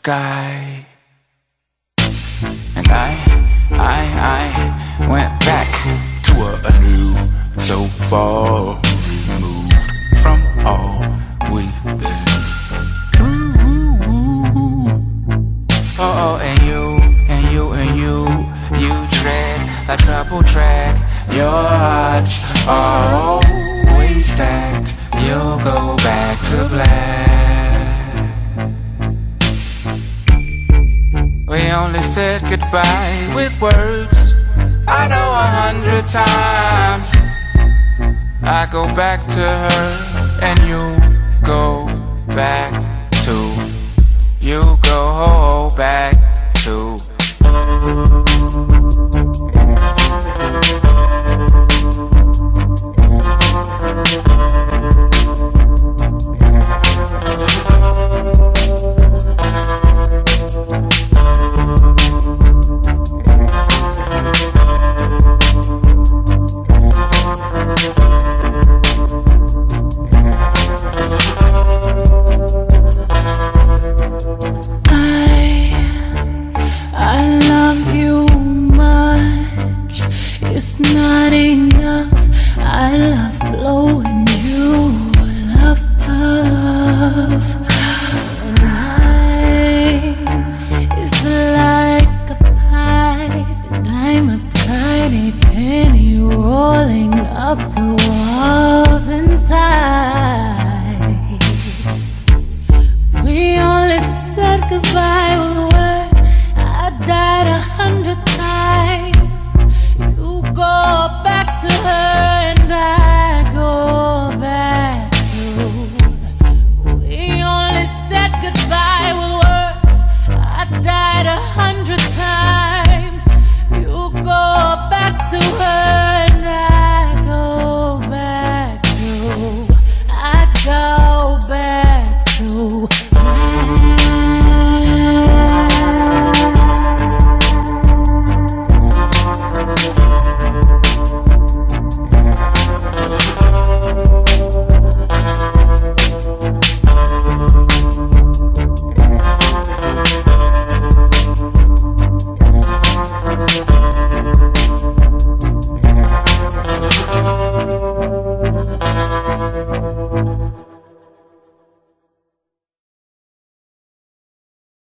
guy. And I went back to a new, so far removed from all we've been through. Oh, and you tread a trouble track. Your hearts are always stacked. You'll go back to black. We only said goodbye with words. I know 100 times. I go back to her, and you go back to. You go back to. I love you much. It's not enough. I love blowing